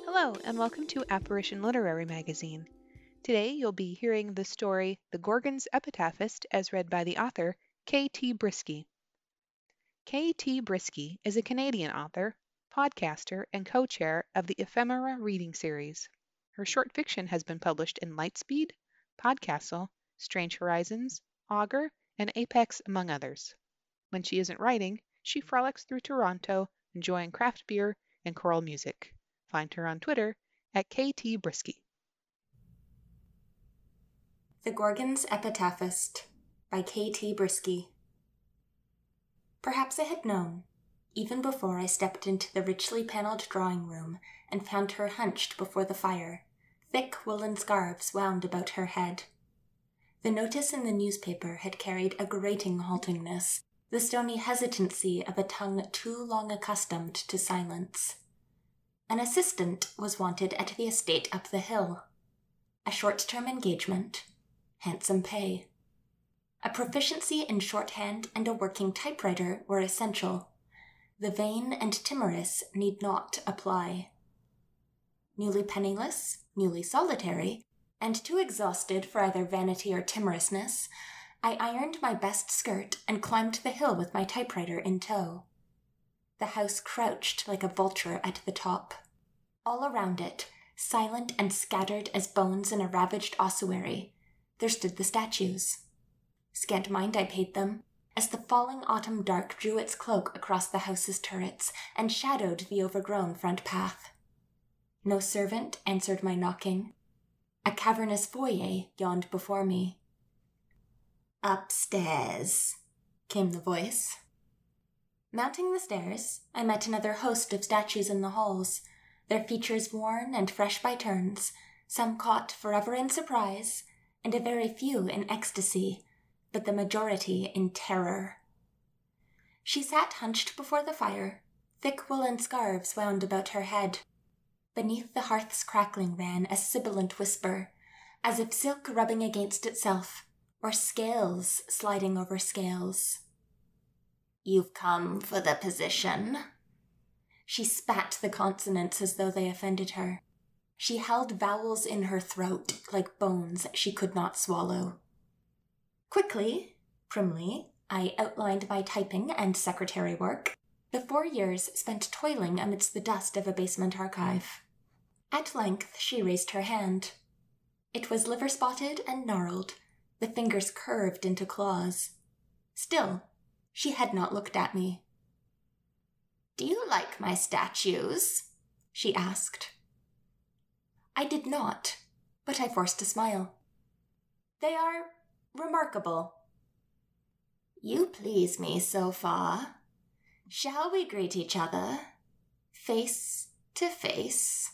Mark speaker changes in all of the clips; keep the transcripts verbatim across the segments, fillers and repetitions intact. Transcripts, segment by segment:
Speaker 1: Hello, and welcome to Apparition Literary Magazine. Today you'll be hearing the story The Gorgon's Epitaphist as read by the author, K T Brisky. K T Brisky is a Canadian author, podcaster, and co-chair of the Ephemera Reading Series. Her short fiction has been published in Lightspeed, Podcastle, Strange Horizons, Augur, and Apex, among others. When she isn't writing, she frolics through Toronto, enjoying craft beer and choral music. Find her on Twitter at K T Brisky.
Speaker 2: The Gorgon's Epitaphist by K T Brisky. Perhaps I had known, even before I stepped into the richly panelled drawing room and found her hunched before the fire, thick woolen scarves wound about her head. The notice in the newspaper had carried a grating haltingness, the stony hesitancy of a tongue too long accustomed to silence. An assistant was wanted at the estate up the hill. A short-term engagement, handsome pay. A proficiency in shorthand and a working typewriter were essential. The vain and timorous need not apply. Newly penniless, newly solitary, and too exhausted for either vanity or timorousness, I ironed my best skirt and climbed the hill with my typewriter in tow. The house crouched like a vulture at the top. All around it, silent and scattered as bones in a ravaged ossuary, there stood the statues. Scant mind I paid them, as the falling autumn dark drew its cloak across the house's turrets and shadowed the overgrown front path. No servant answered my knocking. A cavernous foyer yawned before me. "Upstairs," came the voice. Mounting the stairs, I met another host of statues in the halls, their features worn and fresh by turns, some caught forever in surprise, and a very few in ecstasy, but the majority in terror. She sat hunched before the fire, thick woolen scarves wound about her head. Beneath the hearth's crackling ran a sibilant whisper, as if silk rubbing against itself, or scales sliding over scales. "You've come for the position." She spat the consonants as though they offended her. She held vowels in her throat like bones she could not swallow. Quickly, primly, I outlined my typing and secretary work, the four years spent toiling amidst the dust of a basement archive. At length she raised her hand. It was liver-spotted and gnarled, the fingers curved into claws. Still, she had not looked at me. "Do you like my statues?" she asked. I did not, but I forced a smile. "They are remarkable." "You please me so far. Shall we greet each other, face to face?"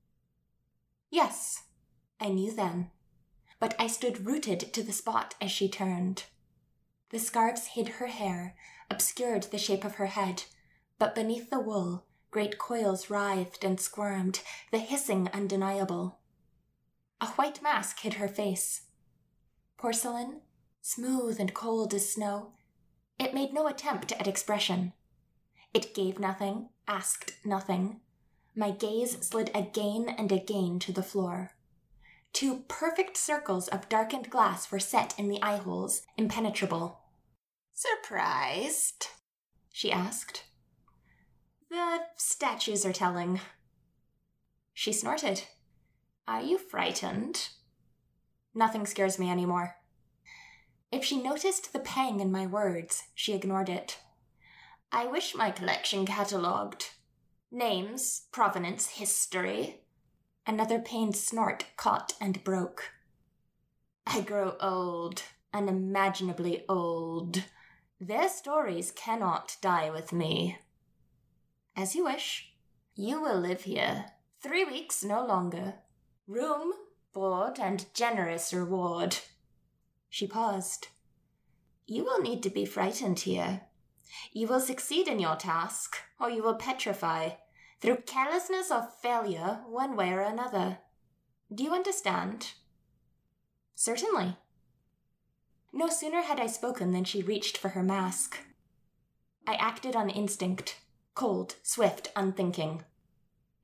Speaker 2: Yes, I knew then, but I stood rooted to the spot as she turned. The scarves hid her hair, obscured the shape of her head, but beneath the wool, great coils writhed and squirmed, the hissing undeniable. A white mask hid her face. Porcelain, smooth and cold as snow, it made no attempt at expression. It gave nothing, asked nothing. My gaze slid again and again to the floor. Two perfect circles of darkened glass were set in the eye-holes, impenetrable. "Surprised?" she asked. "The statues are telling." She snorted. "Are you frightened?" Nothing scares me anymore. If she noticed the pang in my words, she ignored it. "I wish my collection catalogued. Names, provenance, history." Another pained snort caught and broke. "I grow old, unimaginably old. Their stories cannot die with me." "As you wish." "You will live here. Three weeks, no longer. Room, board, and generous reward." She paused. "You will need to be frightened here. You will succeed in your task, or you will petrify, through carelessness or failure, one way or another. Do you understand?" "Certainly." No sooner had I spoken than she reached for her mask. I acted on instinct, cold, swift, unthinking.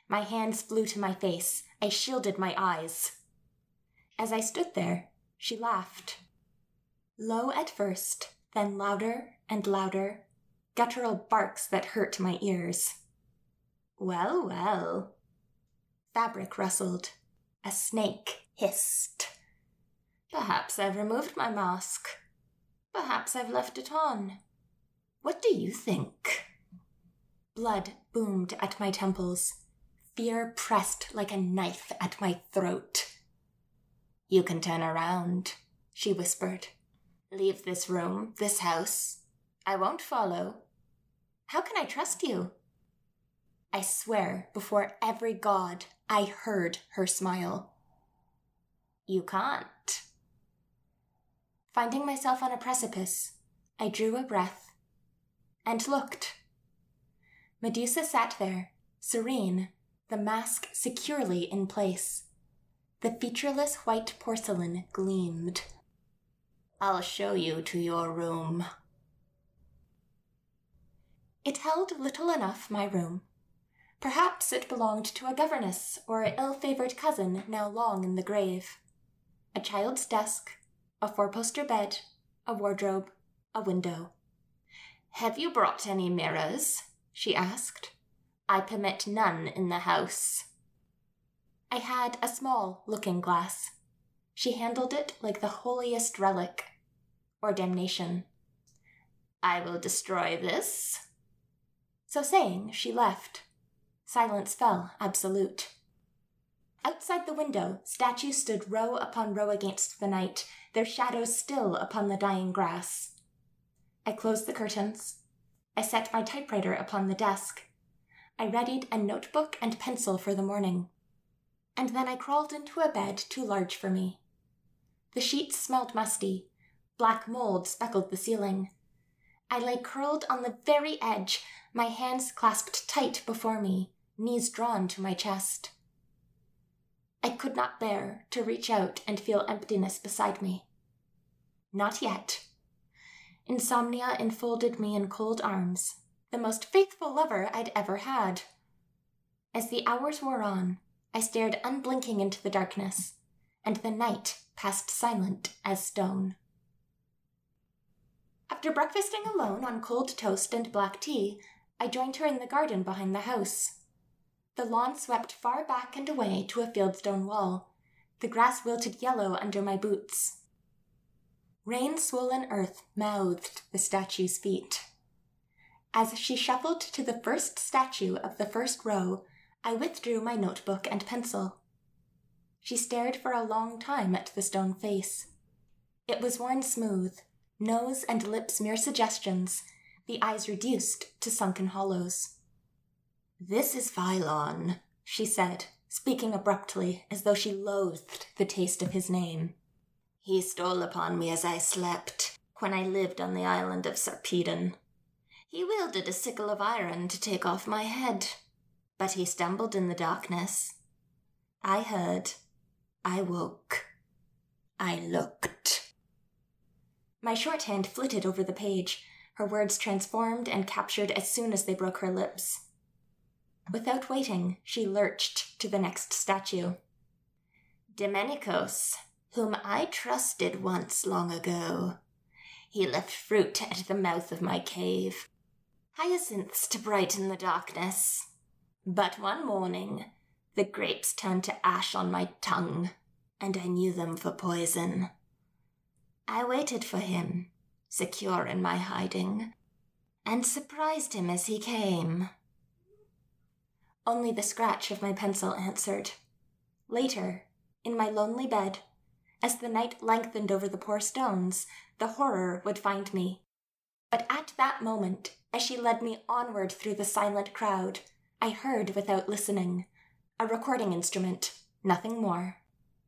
Speaker 2: My hands flew to my face. I shielded my eyes. As I stood there, she laughed. Low at first, then louder and louder, guttural barks that hurt my ears. Well, well. Fabric rustled. A snake hissed. Perhaps I've removed my mask. Perhaps I've left it on. What do you think? Blood boomed at my temples. Fear pressed like a knife at my throat. You can turn around, she whispered. Leave this room, this house. I won't follow. How can I trust you? I swear before every god I heard her smile. You can't. Finding myself on a precipice, I drew a breath and looked. Medusa sat there, serene, the mask securely in place. The featureless white porcelain gleamed. I'll show you to your room. It held little enough, my room. Perhaps it belonged to a governess or an ill-favored cousin now long in the grave. A child's desk, a four-poster bed, a wardrobe, a window. Have you brought any mirrors? She asked. I permit none in the house. I had a small looking-glass. She handled it like the holiest relic, or damnation. I will destroy this. So saying, she left. Silence fell absolute. Outside the window, statues stood row upon row against the night, their shadows still upon the dying grass. I closed the curtains. I set my typewriter upon the desk. I readied a notebook and pencil for the morning. And then I crawled into a bed too large for me. The sheets smelled musty. Black mold speckled the ceiling. I lay curled on the very edge, my hands clasped tight before me, knees drawn to my chest. I could not bear to reach out and feel emptiness beside me. Not yet. Insomnia enfolded me in cold arms, the most faithful lover I'd ever had. As the hours wore on, I stared unblinking into the darkness, and the night passed silent as stone. After breakfasting alone on cold toast and black tea, I joined her in the garden behind the house. The lawn swept far back and away to a fieldstone wall. The grass wilted yellow under my boots. Rain-swollen earth mouthed the statue's feet. As she shuffled to the first statue of the first row, I withdrew my notebook and pencil. She stared for a long time at the stone face. It was worn smooth, nose and lips mere suggestions, the eyes reduced to sunken hollows. This is Phylon, she said, speaking abruptly as though she loathed the taste of his name. He stole upon me as I slept, when I lived on the island of Sarpedon. He wielded a sickle of iron to take off my head, but he stumbled in the darkness. I heard. I woke. I looked. My shorthand flitted over the page, her words transformed and captured as soon as they broke her lips. Without waiting, she lurched to the next statue. Domenicos, whom I trusted once long ago. He left fruit at the mouth of my cave, hyacinths to brighten the darkness. But one morning, the grapes turned to ash on my tongue, and I knew them for poison. I waited for him, secure in my hiding, and surprised him as he came. Only the scratch of my pencil answered. Later, in my lonely bed, as the night lengthened over the poor stones, the horror would find me. But at that moment, as she led me onward through the silent crowd, I heard without listening. A recording instrument, nothing more.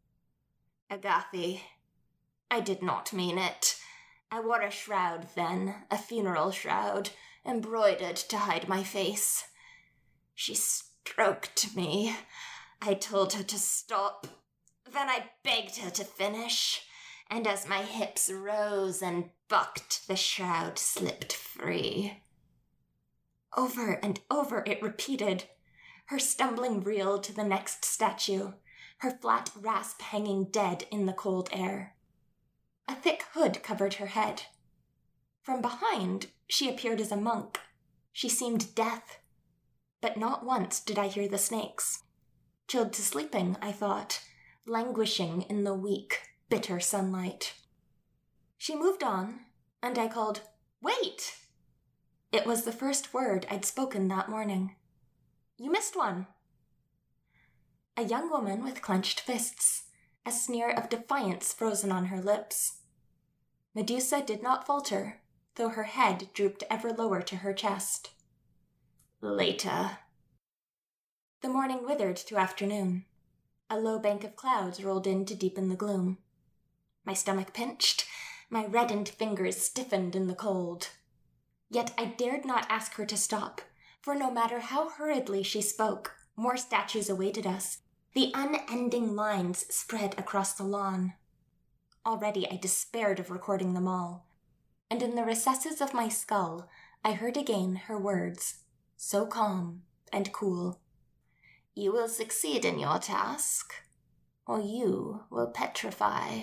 Speaker 2: Agathe, I did not mean it. I wore a shroud then, a funeral shroud, embroidered to hide my face. She stroked me. I told her to stop. Then I begged her to finish, and as my hips rose and bucked, the shroud slipped free. Over and over it repeated. her stumbling reel to the next statue, her flat rasp hanging dead in the cold air. A thick hood covered her head. From behind, she appeared as a monk. She seemed death. But not once did I hear the snakes. Chilled to sleeping, I thought, languishing in the weak, bitter sunlight. She moved on, and I called, "Wait!" It was the first word I'd spoken that morning. "You missed one." A young woman with clenched fists, a sneer of defiance frozen on her lips. Medusa did not falter, though her head drooped ever lower to her chest. "Later." The morning withered to afternoon. A low bank of clouds rolled in to deepen the gloom. My stomach pinched, my reddened fingers stiffened in the cold. Yet I dared not ask her to stop, for no matter how hurriedly she spoke, more statues awaited us. The unending lines spread across the lawn. Already I despaired of recording them all, and in the recesses of my skull I heard again her words, so calm and cool. "You will succeed in your task, or you will petrify."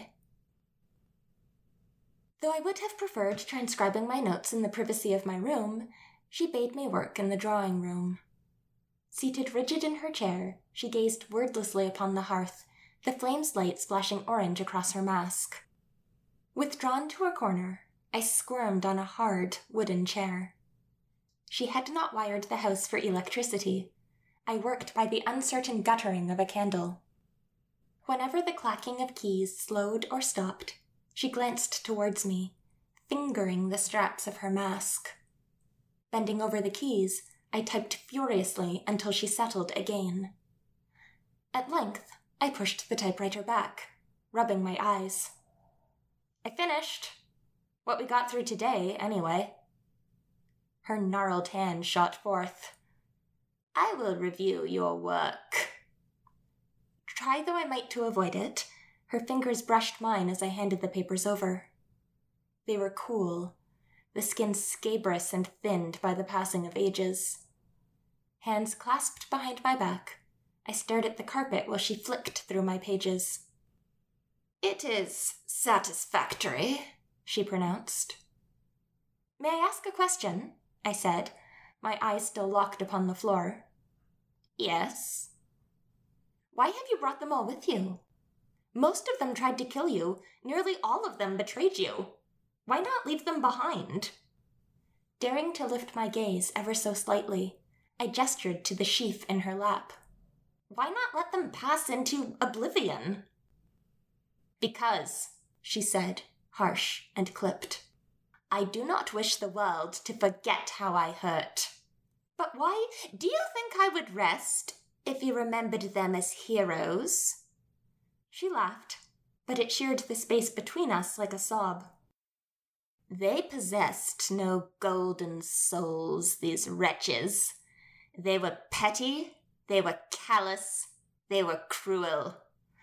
Speaker 2: Though I would have preferred transcribing my notes in the privacy of my room, she bade me work in the drawing room. Seated rigid in her chair, she gazed wordlessly upon the hearth, the flame's light splashing orange across her mask. Withdrawn to a corner, I squirmed on a hard, wooden chair. She had not wired the house for electricity. I worked by the uncertain guttering of a candle. Whenever the clacking of keys slowed or stopped, she glanced towards me, fingering the straps of her mask. Bending over the keys, I typed furiously until she settled again. At length, I pushed the typewriter back, rubbing my eyes. "I finished. What we got through today, anyway." Her gnarled hand shot forth. "I will review your work." Try though I might to avoid it, her fingers brushed mine as I handed the papers over. They were cool, the skin scabrous and thinned by the passing of ages. Hands clasped behind my back, I stared at the carpet while she flicked through my pages. "It is satisfactory," she pronounced. "May I ask a question?" I said, my eyes still locked upon the floor. "Yes." "Why have you brought them all with you? Most of them tried to kill you. Nearly all of them betrayed you. Why not leave them behind?" Daring to lift my gaze ever so slightly, I gestured to the sheaf in her lap. "Why not let them pass into oblivion?" "Because," she said, harsh and clipped, "I do not wish the world to forget how I hurt." "But why do you think I would rest if you remembered them as heroes?" She laughed, but it sheared the space between us like a sob. "They possessed no golden souls, these wretches. They were petty, they were callous, they were cruel.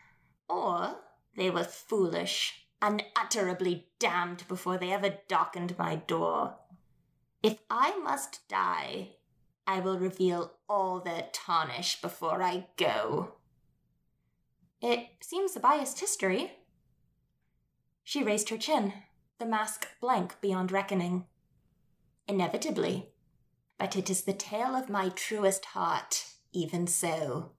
Speaker 2: Or they were foolish, unutterably damned before they ever darkened my door. If I must die, I will reveal all their tarnish before I go." "It seems a biased history." She raised her chin, the mask blank beyond reckoning. "Inevitably. But it is the tale of my truest heart, even so."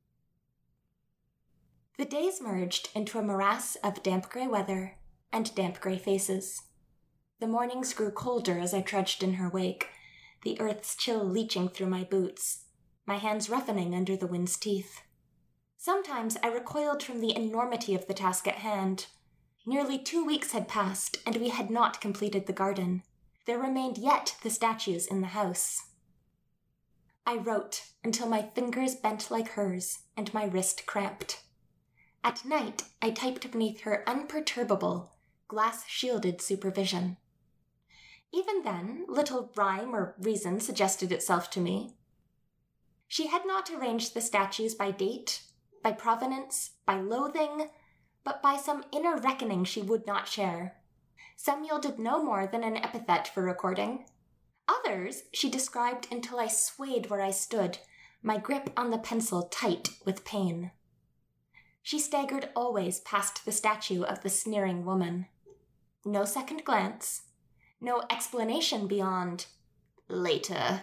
Speaker 2: The days merged into a morass of damp grey weather and damp grey faces. The mornings grew colder as I trudged in her wake, the earth's chill leaching through my boots, my hands roughening under the wind's teeth. Sometimes I recoiled from the enormity of the task at hand. Nearly two weeks had passed, and we had not completed the garden. There remained yet the statues in the house. I wrote until my fingers bent like hers and my wrist cramped. At night, I typed beneath her unperturbable, glass-shielded supervision. Even then, little rhyme or reason suggested itself to me. She had not arranged the statues by date, by provenance, by loathing, but by some inner reckoning she would not share. Some yielded no more than an epithet for recording. Others she described until I swayed where I stood, my grip on the pencil tight with pain. She staggered always past the statue of the sneering woman. No second glance, no explanation beyond, later.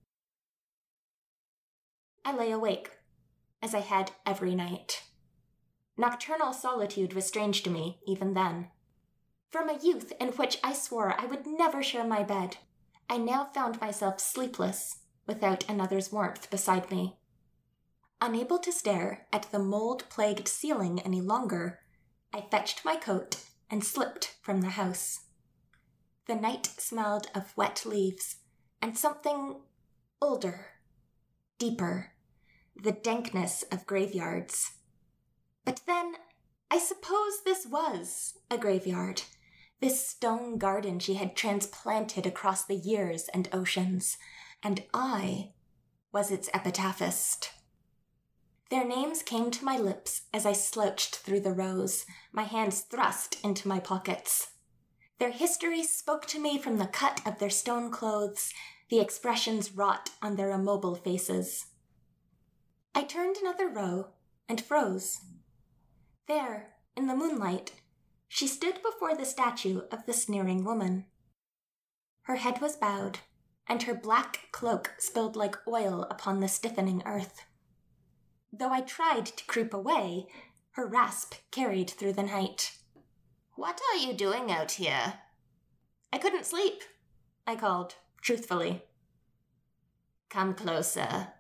Speaker 2: I lay awake, as I had every night. Nocturnal solitude was strange to me, even then. From a youth in which I swore I would never share my bed, I now found myself sleepless, without another's warmth beside me. Unable to stare at the mold-plagued ceiling any longer, I fetched my coat and slipped from the house. The night smelled of wet leaves and something older, deeper, the dankness of graveyards. But then, I suppose this was a graveyard, this stone garden she had transplanted across the years and oceans, and I was its epitaphist. Their names came to my lips as I slouched through the rows, my hands thrust into my pockets. Their history spoke to me from the cut of their stone clothes, the expressions wrought on their immobile faces. I turned another row and froze. There, in the moonlight, she stood before the statue of the sneering woman. Her head was bowed, and her black cloak spilled like oil upon the stiffening earth. Though I tried to creep away, her rasp carried through the night. "What are you doing out here?" "I couldn't sleep," I called, truthfully. "Come closer."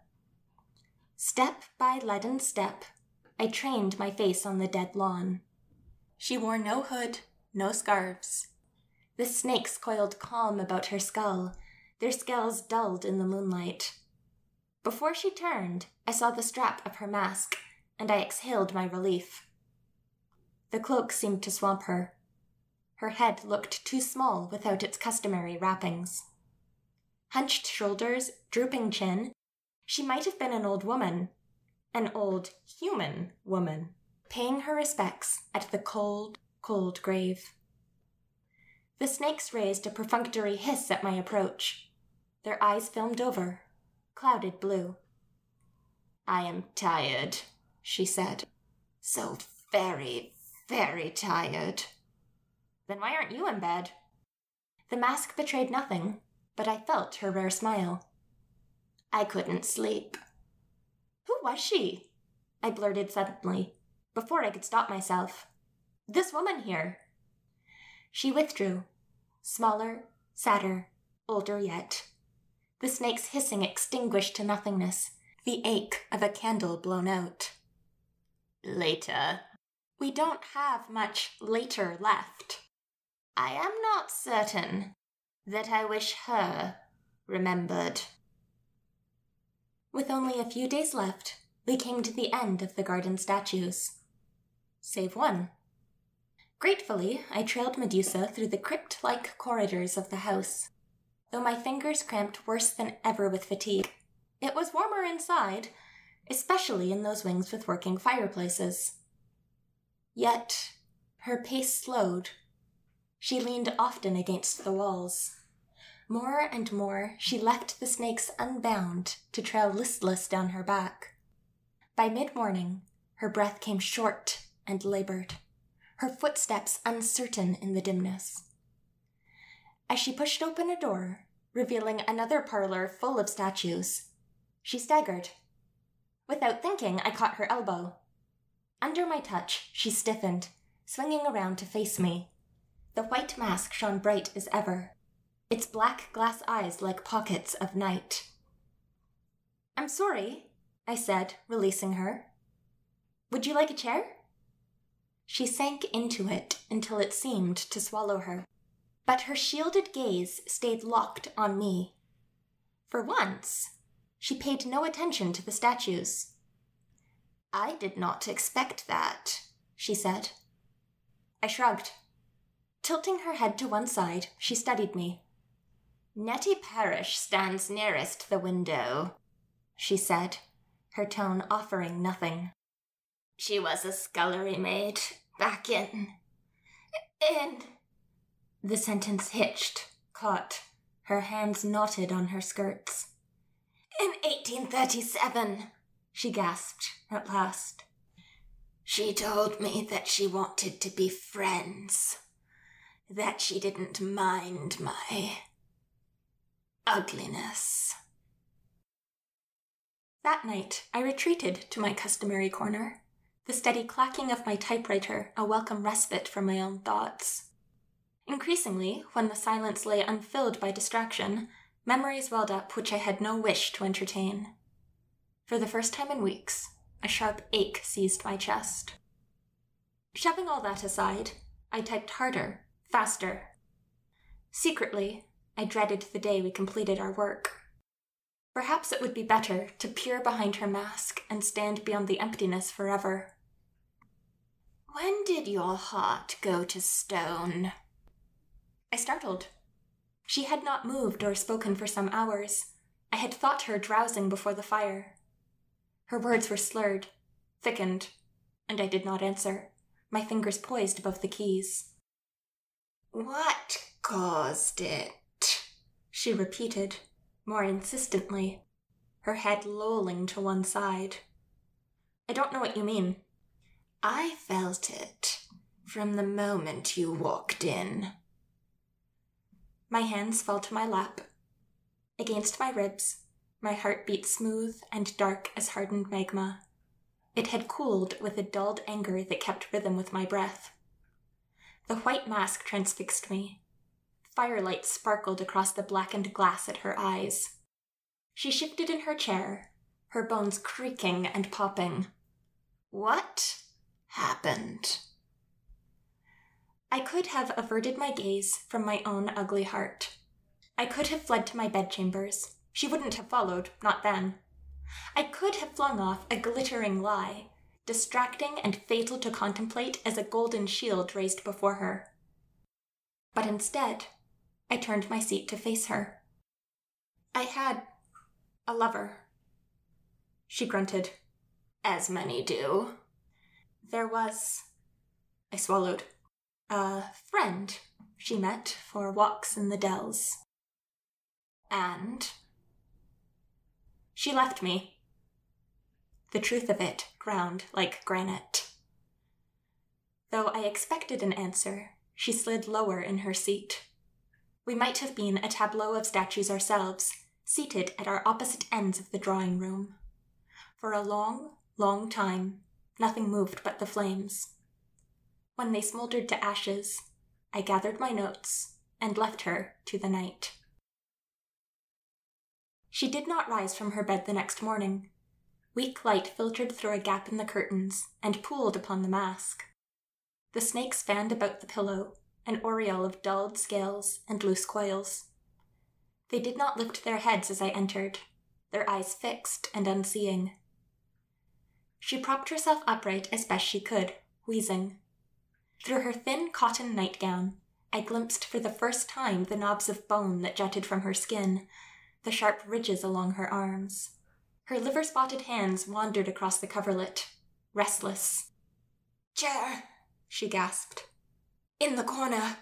Speaker 2: Step by leaden step, I trained my face on the dead lawn. She wore no hood, no scarves. The snakes coiled calm about her skull, their scales dulled in the moonlight. Before she turned, I saw the strap of her mask, and I exhaled my relief. The cloak seemed to swamp her. Her head looked too small without its customary wrappings. Hunched shoulders, drooping chin, she might have been an old woman, an old human woman, paying her respects at the cold, cold grave. The snakes raised a perfunctory hiss at my approach. Their eyes filmed over, clouded blue. "I am tired," she said. "So very, very tired." "Then why aren't you in bed?" The mask betrayed nothing, but I felt her rare smile. "I couldn't sleep." "Who was she?" I blurted suddenly, before I could stop myself. "This woman here." She withdrew, smaller, sadder, older yet. The snake's hissing extinguished to nothingness, the ache of a candle blown out. "Later." "We don't have much later left." "I am not certain that I wish her remembered." With only a few days left, we came to the end of the garden statues. Save one. Gratefully, I trailed Medusa through the crypt-like corridors of the house. Though my fingers cramped worse than ever with fatigue, it was warmer inside, especially in those wings with working fireplaces. Yet, her pace slowed. She leaned often against the walls. More and more, she left the snakes unbound to trail listless down her back. By mid-morning, her breath came short and labored, her footsteps uncertain in the dimness. As she pushed open a door, revealing another parlor full of statues, she staggered. Without thinking, I caught her elbow. Under my touch, she stiffened, swinging around to face me. The white mask shone bright as ever, its black glass eyes like pockets of night. "I'm sorry," I said, releasing her. "Would you like a chair?" She sank into it until it seemed to swallow her, but her shielded gaze stayed locked on me. For once, she paid no attention to the statues. "I did not expect that," she said. I shrugged. Tilting her head to one side, she studied me. "Nettie Parrish stands nearest the window," she said, her tone offering nothing. "She was a scullery maid back in... in..." The sentence hitched, caught, her hands knotted on her skirts. In eighteen thirty-seven, she gasped at last. She told me that she wanted to be friends, that she didn't mind my ugliness. That night, I retreated to my customary corner, the steady clacking of my typewriter a welcome respite from my own thoughts. Increasingly, when the silence lay unfilled by distraction, memories welled up which I had no wish to entertain. For the first time in weeks, a sharp ache seized my chest. Shoving all that aside, I typed harder, faster. Secretly, I dreaded the day we completed our work. Perhaps it would be better to peer behind her mask and stand beyond the emptiness forever. When did your heart go to stone? I startled. She had not moved or spoken for some hours. I had thought her drowsing before the fire. Her words were slurred, thickened, and I did not answer, my fingers poised above the keys. What caused it? She repeated, more insistently, her head lolling to one side. I don't know what you mean. I felt it from the moment you walked in. My hands fell to my lap. Against my ribs, my heart beat smooth and dark as hardened magma. It had cooled with a dulled anger that kept rhythm with my breath. The white mask transfixed me. Firelight sparkled across the blackened glass at her eyes. She shifted in her chair, her bones creaking and popping. What happened? I could have averted my gaze from my own ugly heart. I could have fled to my bedchambers. She wouldn't have followed, not then. I could have flung off a glittering lie, distracting and fatal to contemplate as a golden shield raised before her. But instead, I turned my seat to face her. I had a lover. She grunted. As many do. There was... I swallowed. A friend she met for walks in the dells. And... she left me. The truth of it ground like granite. Though I expected an answer, she slid lower in her seat. We might have been a tableau of statues ourselves, seated at our opposite ends of the drawing room. For a long, long time, nothing moved but the flames. When they smoldered to ashes, I gathered my notes and left her to the night. She did not rise from her bed the next morning. Weak light filtered through a gap in the curtains and pooled upon the mask. The snakes fanned about the pillow, an aureole of dulled scales and loose coils. They did not lift their heads as I entered, their eyes fixed and unseeing. She propped herself upright as best she could, wheezing. Through her thin cotton nightgown, I glimpsed for the first time the knobs of bone that jutted from her skin, the sharp ridges along her arms. Her liver-spotted hands wandered across the coverlet, restless. "Chair," she gasped. "In the corner."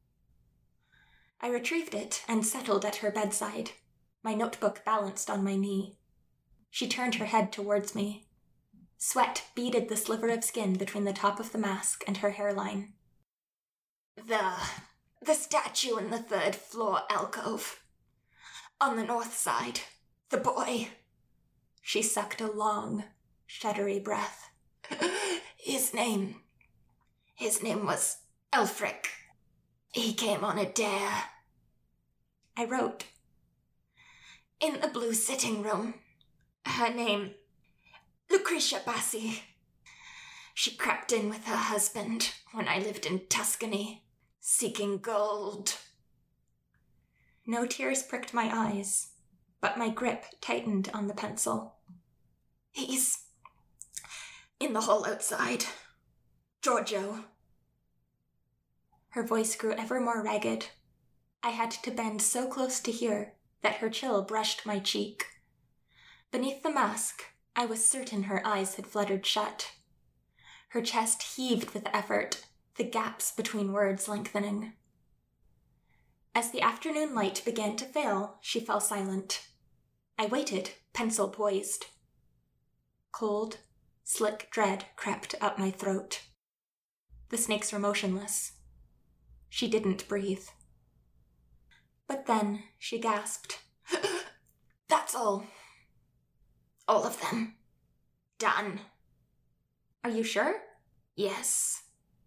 Speaker 2: I retrieved it and settled at her bedside, my notebook balanced on my knee. She turned her head towards me. Sweat beaded the sliver of skin between the top of the mask and her hairline. The... the statue in the third floor alcove. On the north side. The boy. She sucked a long, shuddery breath. His name... His name was Elfric. He came on a dare. I wrote. In the blue sitting room. Her name... Lucretia Bassi. She crept in with her husband when I lived in Tuscany, seeking gold. No tears pricked my eyes, but my grip tightened on the pencil. He's in the hall outside. Giorgio. Her voice grew ever more ragged. I had to bend so close to hear that her chill brushed my cheek. Beneath the mask, I was certain her eyes had fluttered shut. Her chest heaved with effort, the gaps between words lengthening. As the afternoon light began to fail, she fell silent. I waited, pencil poised. Cold, slick dread crept up my throat. The snakes were motionless. She didn't breathe. But then she gasped. That's all. All of them. Done. Are you sure? Yes.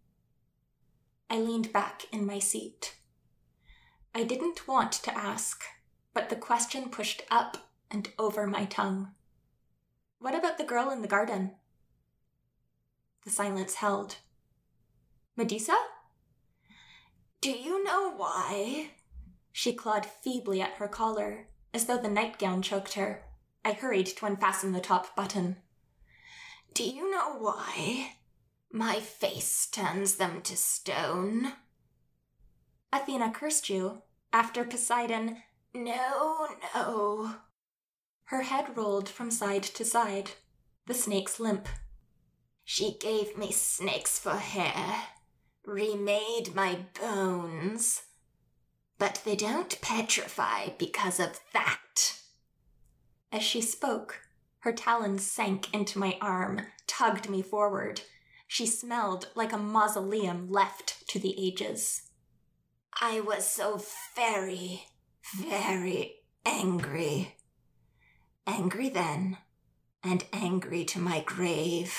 Speaker 2: I leaned back in my seat. I didn't want to ask, but the question pushed up and over my tongue. What about the girl in the garden? The silence held. Medusa? Do you know why? She clawed feebly at her collar, as though the nightgown choked her. I hurried to unfasten the top button. Do you know why my face turns them to stone? Athena cursed you after Poseidon. No, no. Her head rolled from side to side, the snakes limp. She gave me snakes for hair, remade my bones. But they don't petrify because of that. As she spoke, her talons sank into my arm, tugged me forward. She smelled like a mausoleum left to the ages. I was so very, very angry. Angry then, and angry to my grave.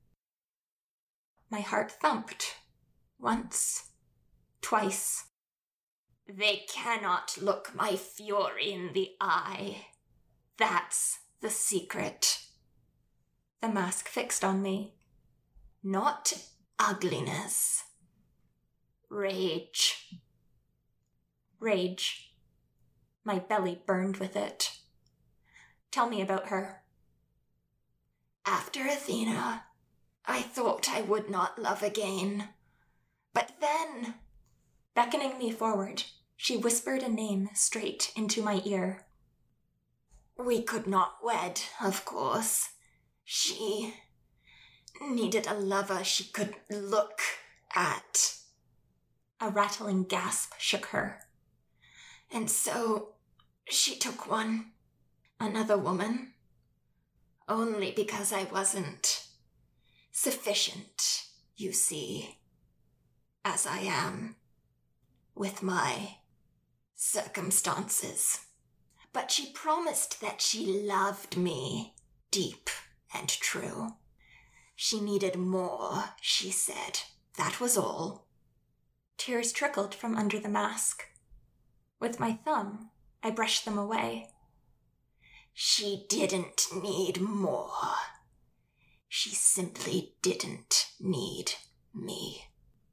Speaker 2: My heart thumped. Once, twice. They cannot look my fury in the eye. That's the secret. The mask fixed on me. Not ugliness. Rage. Rage. My belly burned with it. Tell me about her. After Athena, I thought I would not love again. But then, beckoning me forward, she whispered a name straight into my ear. We could not wed, of course. She needed a lover she could look at. A rattling gasp shook her. And so she took one, another woman, only because I wasn't sufficient, you see, as I am, with my circumstances. But she promised that she loved me, deep and true. She needed more, she said. That was all. Tears trickled from under the mask. With my thumb, I brushed them away. She didn't need more. She simply didn't need me.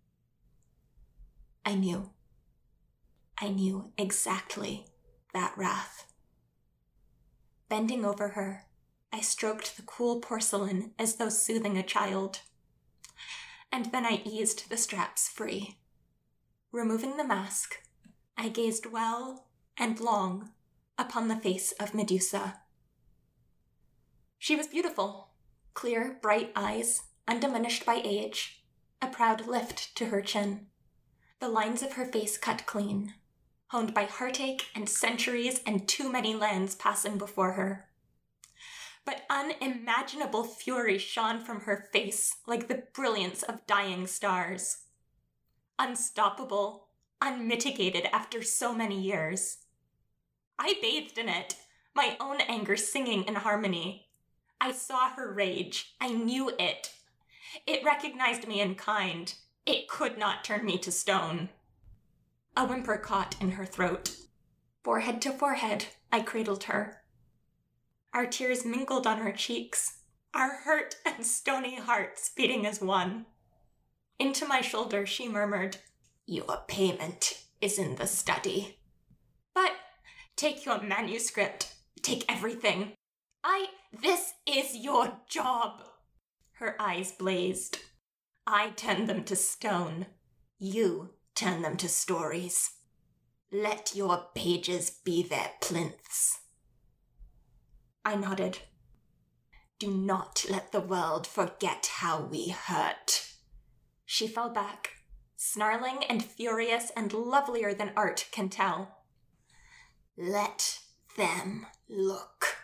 Speaker 2: I knew. I knew exactly that wrath. Bending over her, I stroked the cool porcelain as though soothing a child. And then I eased the straps free. Removing the mask, I gazed well and long upon the face of Medusa. She was beautiful. Clear, bright eyes, undiminished by age, a proud lift to her chin. The lines of her face cut clean, honed by heartache and centuries and too many lands passing before her. But unimaginable fury shone from her face like the brilliance of dying stars. Unstoppable, unmitigated after so many years. I bathed in it, my own anger singing in harmony. I saw her rage. I knew it. It recognized me in kind. It could not turn me to stone. A whimper caught in her throat. Forehead to forehead, I cradled her. Our tears mingled on our cheeks, our hurt and stony hearts beating as one. Into my shoulder she murmured, Your payment is in the study. But take your manuscript. Take everything. I, this is your job. Her eyes blazed. I turn them to stone. You turn them to stories. Let your pages be their plinths. I nodded. Do not let the world forget how we hurt. She fell back, snarling and furious and lovelier than art can tell. Let them look.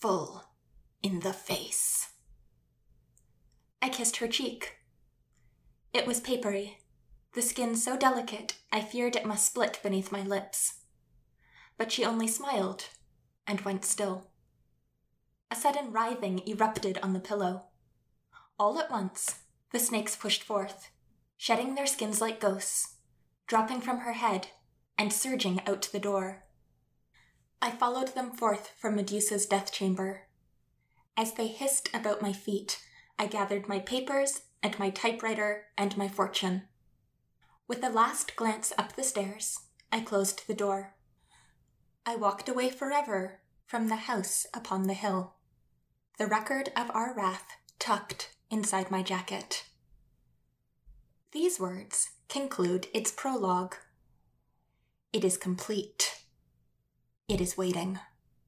Speaker 2: full in the face. I kissed her cheek. It was papery, the skin so delicate I feared it must split beneath my lips. But she only smiled and went still. A sudden writhing erupted on the pillow. All at once, the snakes pushed forth, shedding their skins like ghosts, dropping from her head and surging out the door. I followed them forth from Medusa's death chamber. As they hissed about my feet, I gathered my papers and my typewriter and my fortune. With a last glance up the stairs, I closed the door. I walked away forever from the house upon the hill, the record of our wrath tucked inside my jacket. These words conclude its prologue. It is complete. It is waiting.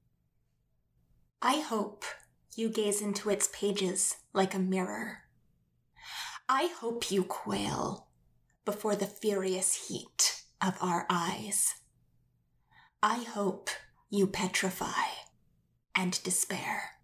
Speaker 2: I hope you gaze into its pages like a mirror. I hope you quail before the furious heat of our eyes. I hope you petrify and despair.